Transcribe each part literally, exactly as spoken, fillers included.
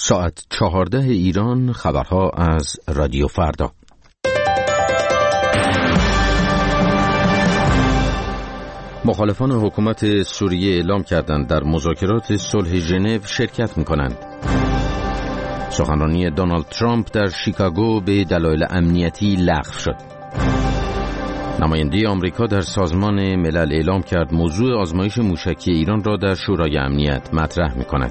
ساعت چهارده ایران، خبرها از رادیو فردا. مخالفان حکومت سوریه اعلام کردند در مذاکرات صلح ژنو شرکت می‌کنند. سخنرانی دونالد ترامپ در شیکاگو به دلایل امنیتی لغو شد. نماینده آمریکا در سازمان ملل اعلام کرد موضوع آزمایش موشکی ایران را در شورای امنیت مطرح می‌کند.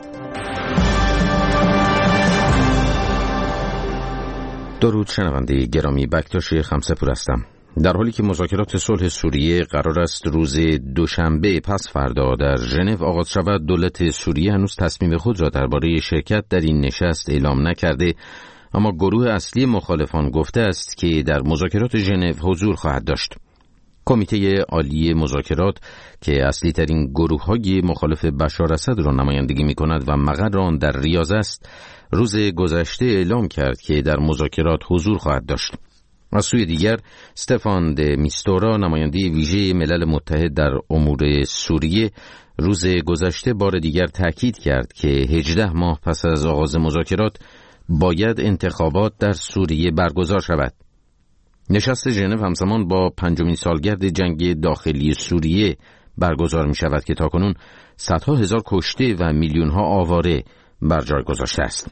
درود شنونده گرامی، بکتاش خمسه‌پور هستم. در حالی که مذاکرات صلح سوریه قرار است روز دوشنبه پس فردا در ژنو آغاز شود، دولت سوریه هنوز تصمیم خود را درباره شرکت در این نشست اعلام نکرده، اما گروه اصلی مخالفان گفته است که در مذاکرات ژنو حضور خواهد داشت. کمیته عالی مذاکرات که اصلی ترین گروه های مخالف بشار اسد را نمایندگی می کند و مقر آن در ریاض است، روز گذشته اعلام کرد که در مذاکرات حضور خواهد داشت. از سوی دیگر استفان د میستورا، نماینده ویژه ملل متحد در امور سوریه، روز گذشته بار دیگر تاکید کرد که هجده ماه پس از آغاز مذاکرات باید انتخابات در سوریه برگزار شود. نشست ژنو همزمان با پنجمین سالگرد جنگ داخلی سوریه برگزار می شود که تاکنون صدها هزار کشته و میلیون ها آواره بر جای گذاشته است.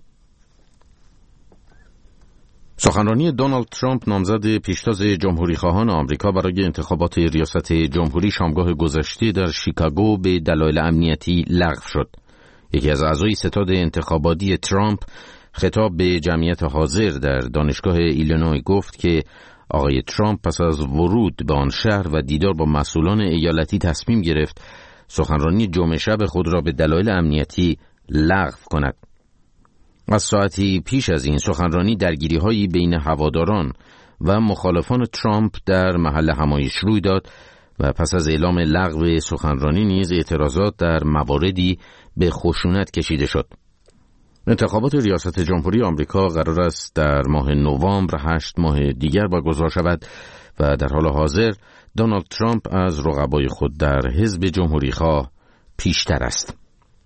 سخنرانی دونالد ترامپ، نامزد پیشتاز جمهوری خواهان آمریکا برای انتخابات ریاست جمهوری، شامگاه گذشته در شیکاگو به دلایل امنیتی لغو شد. یکی از اعضای ستاد انتخاباتی ترامپ خطاب به جمعیت حاضر در دانشگاه ایلینوی گفت که آقای ترامپ پس از ورود به آن شهر و دیدار با مسئولان ایالتی تصمیم گرفت سخنرانی جمعه شب خود را به دلایل امنیتی لغو کند. از ساعتی پیش از این سخنرانی درگیری‌هایی بین هواداران و مخالفان ترامپ در محل همایش روی داد و پس از اعلام لغو سخنرانی نیز اعتراضات در مواردی به خشونت کشیده شد. انتخابات ریاست جمهوری آمریکا قرار است در ماه نوامبر هشت ماه دیگر برگزار شود و در حال حاضر دونالد ترامپ از رقبای خود در حزب جمهوری‌خواه پیشتر است.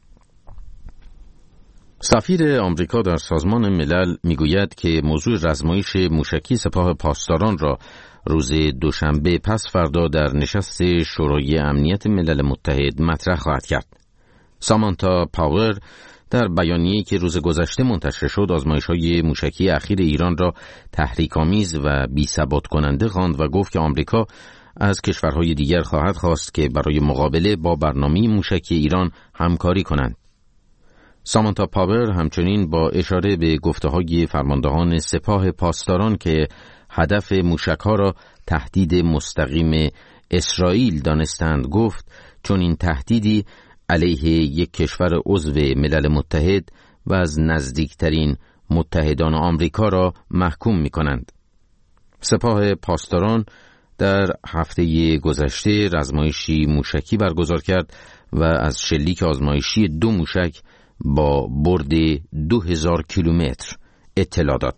سفیر آمریکا در سازمان ملل میگوید که موضوع رزمایش موشکی سپاه پاسداران را روز دوشنبه پس فردا در نشست شورای امنیت ملل متحد مطرح خواهد کرد. سامانتا پاور در بیانیه‌ای که روز گذشته منتشر شد، آزمایش‌های موشکی اخیر ایران را تحریک‌آمیز و بی‌ثبات کننده خواند و گفت که آمریکا از کشورهای دیگر خواهد خواست که برای مقابله با برنامه موشکی ایران همکاری کنند. سامانتا پاور همچنین با اشاره به گفته‌های فرماندهان سپاه پاسداران که هدف موشک‌ها را تهدید مستقیم اسرائیل دانستند گفت چون این تهدیدی علیه یک کشور عضو ملل متحد و از نزدیکترین متحدان آمریکا را محکوم می‌کنند. سپاه پاسداران در هفته گذشته رزمایشی موشکی برگزار کرد و از شلیک آزمایشی دو موشک با برد دو هزار کیلومتر اطلاع داد.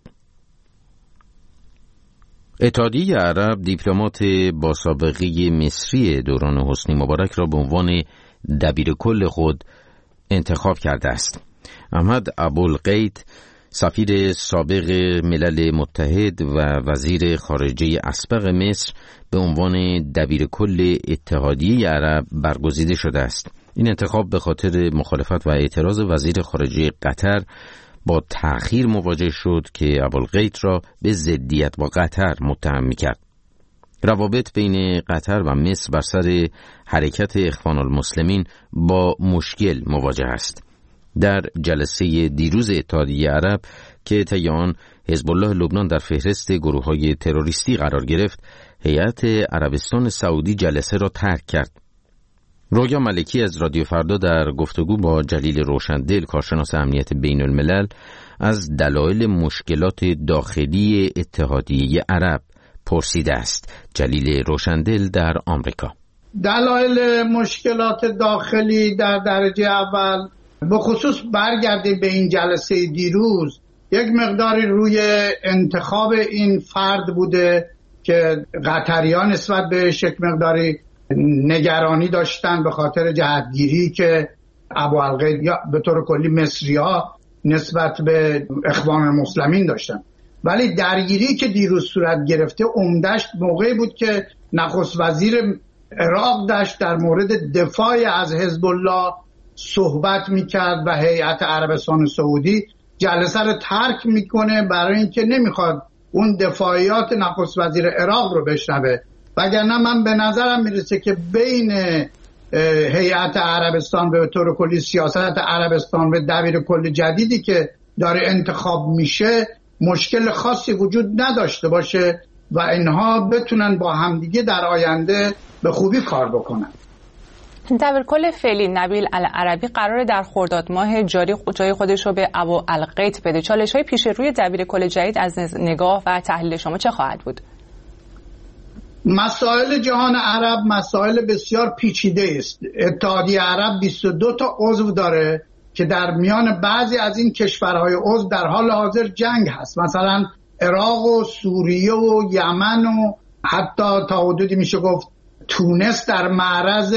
اتحادیه عرب دیپلمات با سابقه مصری دوران حسنی مبارک را به عنوان دبیرکل خود انتخاب کرده است. احمد ابوالقید، سفیر سابق ملل متحد و وزیر خارجه اسبق مصر، به عنوان دبیرکل اتحادیه عرب برگزیده شده است. این انتخاب به خاطر مخالفت و اعتراض وزیر خارجه قطر با تأخیر مواجه شد که ابوالقید را به ضدیت با قطر متهم می‌کرد. روابط بین قطر و مصر بر سر حرکت اخوان المسلمین با مشکل مواجه است. در جلسه دیروز اتحادیه عرب که طی آن حزب الله لبنان در فهرست گروه‌های تروریستی قرار گرفت، هیئت عربستان سعودی جلسه را ترک کرد. رویا ملکی از رادیو فردا در گفتگو با جلیل روشندل، کارشناس امنیت بین الملل، از دلایل مشکلات داخلی اتحادیه عرب پرسیده است. جلیل روشندل در آمریکا: دلایل مشکلات داخلی در درجه اول به خصوص برگردیم به این جلسه دیروز، یک مقداری روی انتخاب این فرد بوده که قطریان نسبت بهش یک مقداری نگرانی داشتن به خاطر جهتگیری که ابوالقید یا به طور کلی مصری‌ها نسبت به اخوان المسلمین داشتن. ولی درگیری که دیروز صورت گرفته عمدش موقعی بود که نخست وزیر عراق داشت در مورد دفاع از حزب الله صحبت میکرد و هیئت عربستان سعودی جلسه رو ترک میکنه برای اینکه نمیخواد اون دفاعیات نخست وزیر عراق رو بشنوه. وگرنه من به نظرم میرسه که بین هیئت عربستان به طور کلی سیاست عربستان و دبیر کل جدیدی که داره انتخاب میشه مشکل خاصی وجود نداشته باشه و اینها بتونن با همدیگه در آینده به خوبی کار بکنن. دبیر کل فعلی نبیل العربی قراره در خرداد ماه جاری جای خودش رو به ابو القیت بده. چالش‌های پیش روی دبیر کل جدید از نگاه و تحلیل شما چه خواهد بود؟ مسائل جهان عرب مسائل بسیار پیچیده است. اتحادیه عرب بیست و دو تا عضو داره که در میان بعضی از این کشورهای عضو در حال حاضر جنگ هست، مثلا عراق و سوریه و یمن و حتی تا حدودی میشه گفت تونس در معرض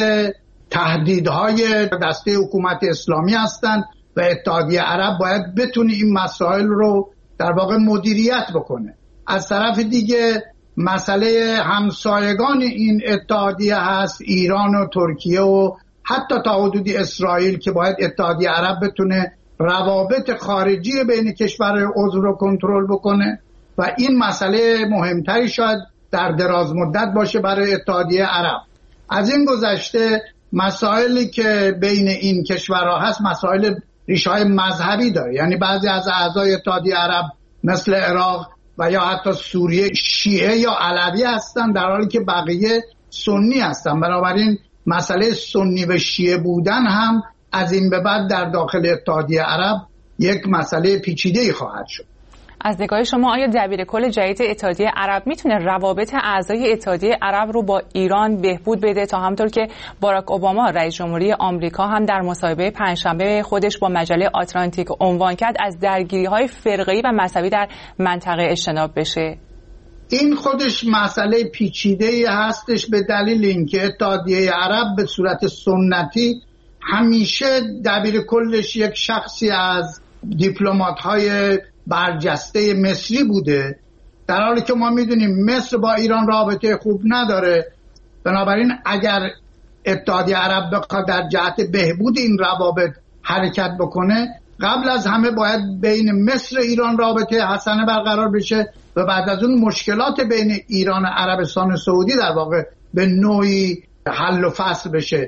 تهدیدهای دسته حکومت اسلامی هستند و اتحادیه عرب باید بتونه این مسائل رو در واقع مدیریت بکنه. از طرف دیگه مسئله همسایگان این اتحادیه هست، ایران و ترکیه و حتی تا حدودی اسرائیل که باید اتحادیه عرب بتونه روابط خارجی بین کشورهای عضو رو کنترل بکنه و این مسئله مهمتری شاید در دراز مدت باشه برای اتحادیه عرب. از این گذشته مسائلی که بین این کشورها هست مسائل ریشه‌های مذهبی داره، یعنی بعضی از اعضای اتحادیه عرب مثل عراق و یا حتی سوریه شیعه یا علوی هستن در حالی که بقیه سنی هستن. بنابراین مسئله سنی و شیعه بودن هم از این به بعد در داخل اتحادیه عرب یک مسئله پیچیده‌ای خواهد شد. از نگاه شما آیا دبیر کل جدید اتحادیه عرب میتونه روابط اعضای اتحادیه عرب رو با ایران بهبود بده تا همونطور که باراک اوباما رئیس جمهوری آمریکا هم در مصاحبه پنجشنبه خودش با مجله آتلانتیک عنوان کرد از درگیری‌های فرقه‌ای و مذهبی در منطقه اجتناب بشه؟ این خودش مسئله پیچیده‌ای هستش به دلیل اینکه اتحادیه عرب به صورت سنتی همیشه دبیر کلش یک شخصی از دیپلمات‌های برجسته مصری بوده، در حالی که ما میدونیم مصر با ایران رابطه خوب نداره. بنابراین اگر اتحادیه عرب بخواد در جهت بهبود این روابط حرکت بکنه قبل از همه باید بین مصر و ایران رابطه حسنه برقرار بشه و بعد از اون مشکلات بین ایران و عربستان سعودی در واقع به نوعی حل و فصل بشه.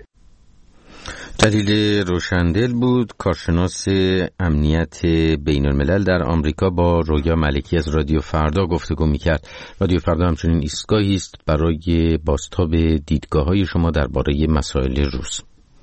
جلیل روشندل بود، کارشناس امنیت بین الملل در آمریکا، با رویا ملکی از رادیو فردا گفتگو میکرد. رادیو فردا همچنین ایستگاهی است برای بازتاب دیدگاه‌های شما درباره مسائل روز.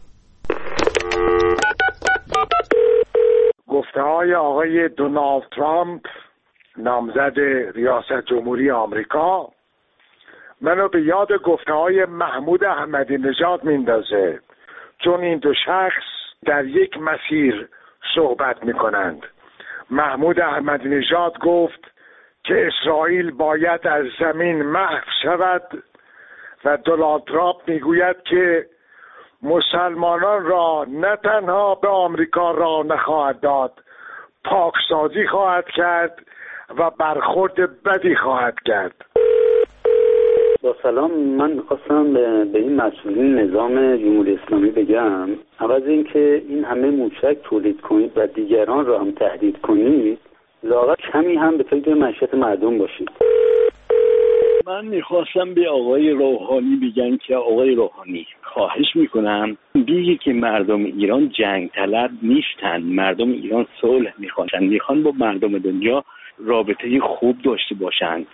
گفته‌های آقای دونالد ترامپ نامزد ریاست جمهوری آمریکا منو به یاد گفته‌های محمود احمدی نژاد میندازه، چون این دو شخص در یک مسیر صحبت میکنند. محمود احمدی نژاد گفت که اسرائیل باید از زمین محو شود و دونالد ترامپ میگوید که مسلمانان را نه تنها به آمریکا راه نخواهد داد، پاکسازی خواهد کرد و برخورد بدی خواهد کرد. با سلام، من خواستم به این مسئولین نظام جمهوری اسلامی بگم عوض اینکه این همه موشک تولید کنید و دیگران را هم تهدید کنید، لااقل کمی هم به فکر معیشت مردم باشید. من میخواستم به آقای روحانی بگم که آقای روحانی خواهش میکنم بگی که مردم ایران جنگ طلب نیستن، مردم ایران صلح میخوان، میخوان با مردم دنیا رابطه خوب داشته باشند.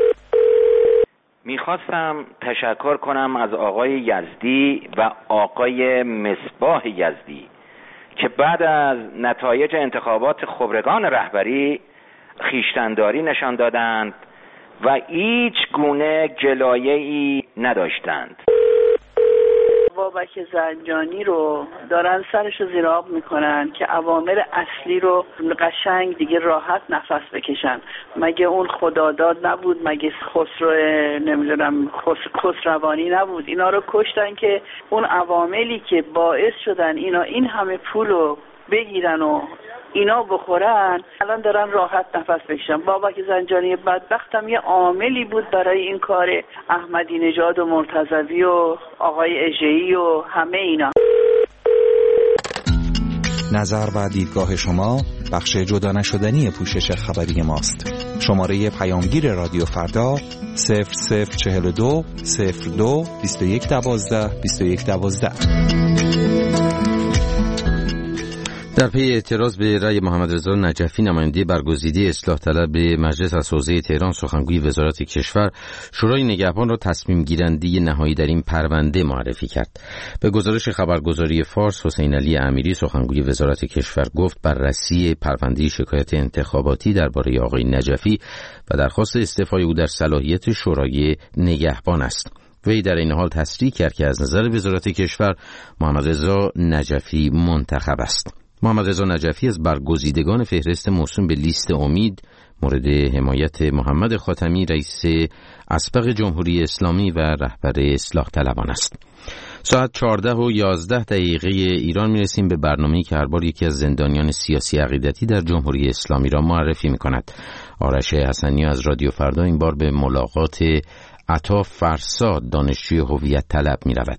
میخواستم تشکر کنم از آقای یزدی و آقای مصباح یزدی که بعد از نتایج انتخابات خبرگان رهبری خویشتن‌داری نشان دادند و هیچ گونه گلایه‌ای نداشتند. بابک زنجانی رو دارن سرش رو زیر آب میکنن که اوامر اصلی رو قشنگ دیگه راحت نفس بکشن. مگه اون خداداد نبود؟ مگه خسرو نمیدونم خس خسروانی نبود؟ اینا رو کشتن که اون عواملی که باعث شدن اینا این همه پول رو بگیرن و اینا بخورن الان دارن راحت نفس بکشن. بابک زنجانی بدبختم یه عاملی بود برای این کار احمدی نژاد و مرتضوی و آقای اژه‌ای و همه اینا. نظر و دیدگاه شما بخش جدا نشدنی پوشش خبری ماست. شماره پیامگیر رادیو فردا صفر صفر چهل و دو صفر دو بیست و یک دوازده بیست و یک دوازده. در پی اعتراض به رأی محمد رضا نجفی نماینده برگزیده اصلاح طلب مجلس از حوزه تهران، سخنگوی وزارت کشور شورای نگهبان را تصمیم گیرنده نهایی در این پرونده معرفی کرد. به گزارش خبرگزاری فارس، حسین علی امیری سخنگوی وزارت کشور گفت بررسی پرونده شکایت انتخاباتی درباره آقای نجفی و درخواست استعفای او در صلاحیت شورای نگهبان است. وی در این حال تصریح کرد که از نظر وزارت کشور محمد رضا نجفی منتخب است. محمد رضا نجفی از برگزیدگان فهرست موسوم به لیست امید مورد حمایت محمد خاتمی رئیس اسبق جمهوری اسلامی و رهبر اصلاح طلبان است. ساعت چهارده و یازده دقیقه ایران میرسیم به برنامه‌ای که هر بار یکی از زندانیان سیاسی عقیدتی در جمهوری اسلامی را معرفی می‌کند. آرش حسنی از رادیو فردا این بار به ملاقات عطا فرساد دانشجوی هویت طلب می‌رود.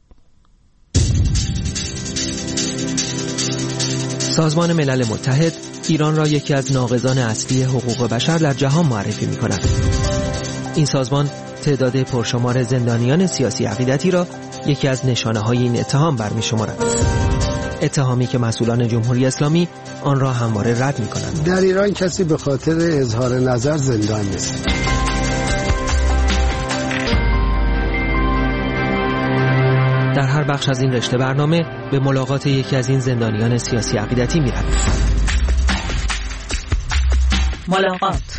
سازمان ملل متحد ایران را یکی از ناقضان اصلی حقوق بشر در جهان معرفی می‌کند. این سازمان تعداد پرشمار زندانیان سیاسی عقیدتی را یکی از نشانه‌های این اتهام برمی‌شمارد. اتهامی که مسئولان جمهوری اسلامی آن را همواره رد می‌کنند. در ایران کسی به خاطر اظهار نظر زندان نیست. در هر بخش از این رشته برنامه به ملاقات یکی از این زندانیان سیاسی عقیدتی می‌رویم. ملاقات.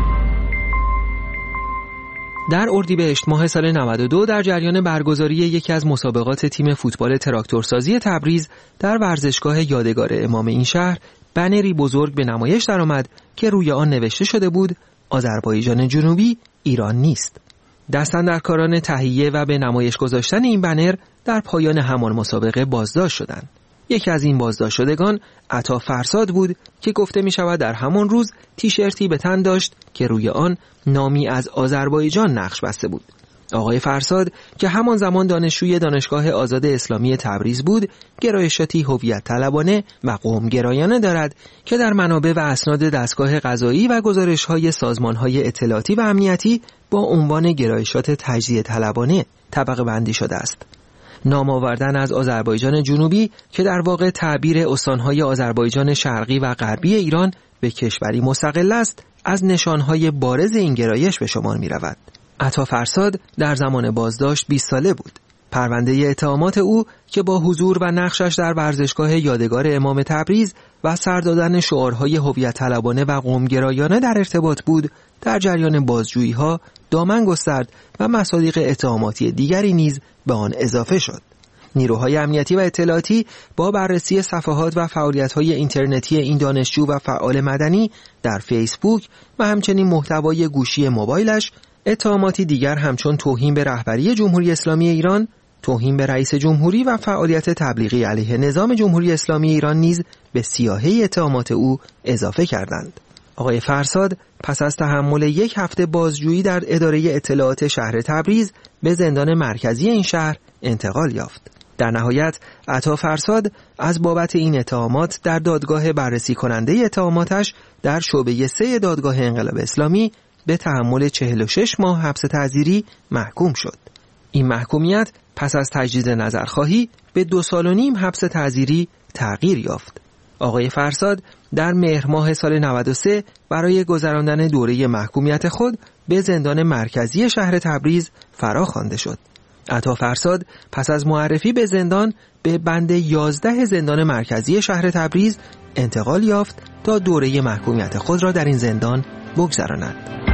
در اردیبهشت ماه سال نود و دو در جریان برگزاری یکی از مسابقات تیم فوتبال تراکتورسازی تبریز در ورزشگاه یادگار امام این شهر بنری بزرگ به نمایش درآمد که روی آن نوشته شده بود آذربایجان جنوبی ایران نیست. دستاندرکاران تهیه و به نمایش گذاشتن این بنر در پایان همان مسابقه بازداشت شدند. یکی از این بازداشت شدگان عطا فرساد بود که گفته می شود در همان روز تیشرتی به تن داشت که روی آن نامی از آذربایجان نقش بسته بود. آقای فرساد که همان زمان دانشجوی دانشگاه آزاد اسلامی تبریز بود، گرایشاتی هویت طلبانه و قوم گرایانه دارد که در منابع و اسناد دستگاه قضایی و گزارش‌های سازمان‌های اطلاعاتی و امنیتی با عنوان گرایشات تجزیه طلبانه طبقه بندی شده است. نام آوردن از آذربایجان جنوبی که در واقع تعبیر استان‌های آذربایجان شرقی و غربی ایران به کشوری مستقل است، از نشانهای بارز این گرایش به شمار می‌رود. عطا فرساد در زمان بازداشت بیست ساله بود. پرونده اتهامات او که با حضور و نقشش در ورزشگاه یادگار امام تبریز و سر دادن شعارهای هویت طلبانه و قومگرایانه در ارتباط بود، در جریان بازجویی‌ها دامن گسترد و مصادیق اتهاماتی دیگری نیز به آن اضافه شد. نیروهای امنیتی و اطلاعاتی با بررسی صفحات و فعالیت‌های اینترنتی این دانشجو و فعال مدنی در فیسبوک و همچنین محتوای گوشی موبایلش، اتهاماتی دیگر همچون توهین به رهبری جمهوری اسلامی ایران، توهین به رئیس جمهوری و فعالیت تبلیغی علیه نظام جمهوری اسلامی ایران نیز به سیاهه اتهامات او اضافه کردند. آقای فرساد پس از تحمل یک هفته بازجویی در اداره اطلاعات شهر تبریز به زندان مرکزی این شهر انتقال یافت. در نهایت عطا فرساد از بابت این اتهامات در دادگاه بررسی کننده اتهاماتش در شعبه سه دادگاه انقلاب اسلامی به تحمل چهل و شش ماه حبس تعزیری محکوم شد. این محکومیت پس از تجدید نظرخواهی به دو سال و نیم حبس تعزیری تغییر یافت. آقای فرساد در مهر ماه سال نود و سه برای گذراندن دوره محکومیت خود به زندان مرکزی شهر تبریز فرا خوانده شد. عطا فرساد پس از معرفی به زندان به بند یازده زندان مرکزی شهر تبریز انتقال یافت تا دوره محکومیت خود را در این زندان بگذراند.